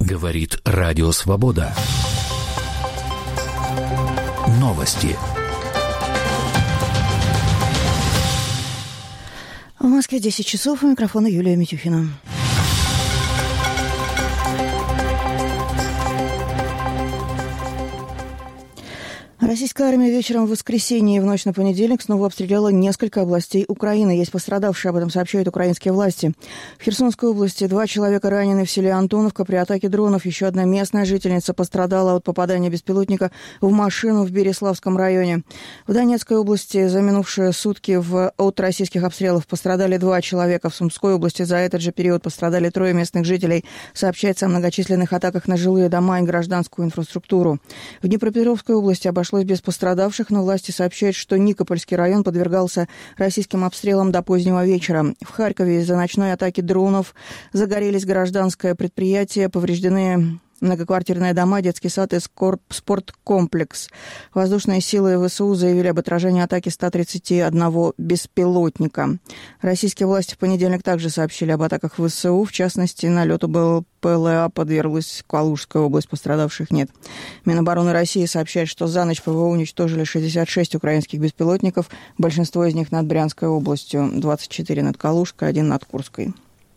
Говорит Радио Свобода. Новости. В Москве 10 часов, у микрофона Юлия Митюхина. Российская армия вечером в воскресенье и в ночь на понедельник снова обстреляла несколько областей Украины. Есть пострадавшие, об этом сообщают украинские власти. В Херсонской области 2 человека ранены в селе Антоновка при атаке дронов. Еще одна местная жительница пострадала от попадания беспилотника в машину в Береславском районе. В Донецкой области за минувшие сутки от российских обстрелов пострадали 2 человека. В Сумской области за этот же период пострадали 3 местных жителей. Сообщается о многочисленных атаках на жилые дома и гражданскую инфраструктуру. В Днепропетровской области обошлось без пострадавших, но власти сообщают, что Никопольский район подвергался российским обстрелам до позднего вечера. В Харькове из-за ночной атаки дронов загорелись гражданское предприятие, повреждены многоквартирные дома, детский сад и спорткомплекс. Воздушные силы ВСУ заявили об отражении атаки 131 беспилотника. Российские власти в понедельник также сообщили об атаках ВСУ. В частности, налету БПЛА подверглась Калужская область, пострадавших нет. Минобороны России сообщает, что за ночь ПВО уничтожили 66 украинских беспилотников, большинство из них над Брянской областью, 24 над Калужской, 1 над Курской.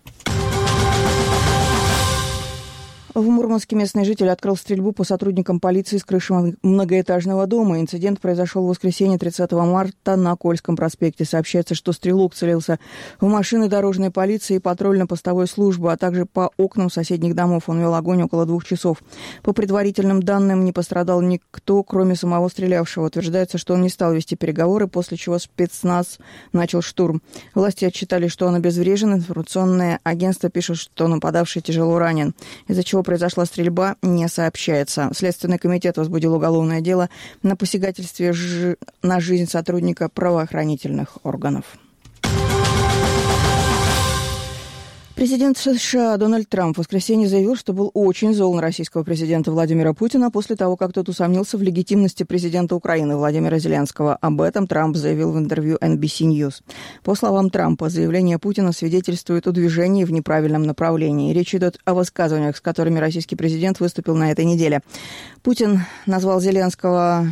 В Мурманске местный житель открыл стрельбу по сотрудникам полиции с крыши многоэтажного дома. Инцидент произошел в воскресенье 30 марта на Кольском проспекте. Сообщается, что стрелок целился в машины дорожной полиции и патрульно-постовой службы, а также по окнам соседних домов. Он вел огонь около 2 часов. По предварительным данным, не пострадал никто, кроме самого стрелявшего. Утверждается, что он не стал вести переговоры, после чего спецназ начал штурм. Власти отчитали, что он обезврежен. Информационное агентство пишет, что нападавший тяжело ранен, из-за чего произошла стрельба, не сообщается. Следственный комитет возбудил уголовное дело на посягательстве на жизнь сотрудника правоохранительных органов. Президент США Дональд Трамп в воскресенье заявил, что был очень зол на российского президента Владимира Путина после того, как тот усомнился в легитимности президента Украины Владимира Зеленского. Об этом Трамп заявил в интервью NBC News. По словам Трампа, заявление Путина свидетельствует о движении в неправильном направлении. Речь идет о высказываниях, с которыми российский президент выступил на этой неделе. Путин назвал Зеленского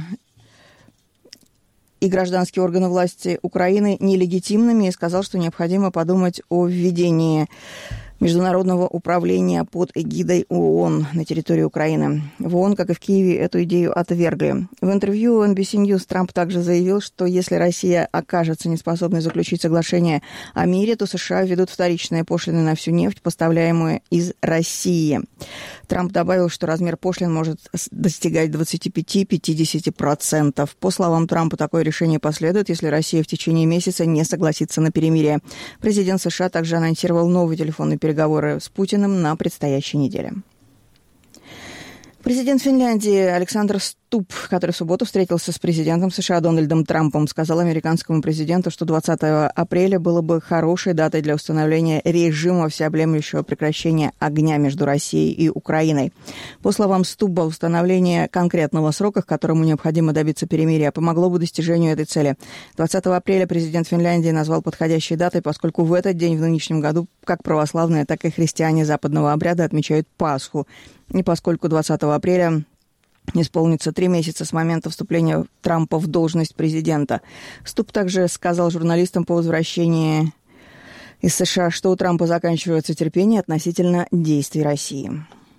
и гражданские органы власти Украины нелегитимными и сказал, что необходимо подумать о введении международного управления под эгидой ООН на территории Украины. В ООН, как и в Киеве, эту идею отвергли. В интервью NBC News Трамп также заявил, что если Россия окажется неспособной заключить соглашение о мире, то США введут вторичные пошлины на всю нефть, поставляемую из России. Трамп добавил, что размер пошлин может достигать 25-50%. По словам Трампа, такое решение последует, если Россия в течение месяца не согласится на перемирие. Президент США также анонсировал новый телефонный переговоры с Путиным на предстоящей неделе. Президент Финляндии Александр Стуб, который в субботу встретился с президентом США Дональдом Трампом, сказал американскому президенту, что 20 апреля было бы хорошей датой для установления режима всеобъемлющего прекращения огня между Россией и Украиной. По словам Стуба, установление конкретного срока, к которому необходимо добиться перемирия, помогло бы достижению этой цели. 20 апреля президент Финляндии назвал подходящей датой, поскольку в этот день в нынешнем году как православные, так и христиане западного обряда отмечают Пасху. И поскольку 20 апреля исполнится 3 месяца с момента вступления Трампа в должность президента. Стуб также сказал журналистам по возвращении из США, что у Трампа заканчивается терпение относительно действий России.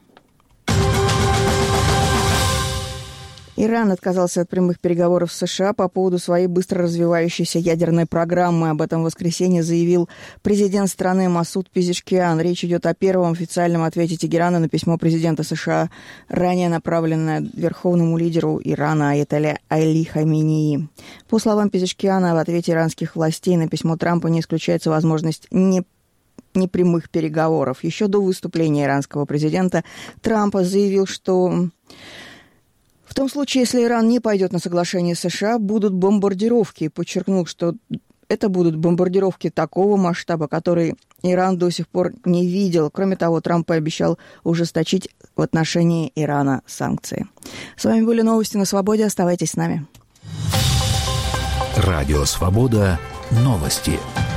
Иран отказался от прямых переговоров с США по поводу своей быстро развивающейся ядерной программы. Об этом в воскресенье заявил президент страны Масуд Пезешкиан. Речь идет о первом официальном ответе Тегерана на письмо президента США, ранее направленное верховному лидеру Ирана Аятолле Али Хаменеи. По словам Пезешкиана, в ответе иранских властей на письмо Трампа не исключается возможность непрямых переговоров. Еще до выступления иранского президента Трампа заявил, что в том случае, если Иран не пойдет на соглашение с США, будут бомбардировки. Подчеркнул, что это будут бомбардировки такого масштаба, который Иран до сих пор не видел. Кроме того, Трамп пообещал ужесточить в отношении Ирана санкции. С вами были новости на Свободе. Оставайтесь с нами. Радио Свобода. Новости.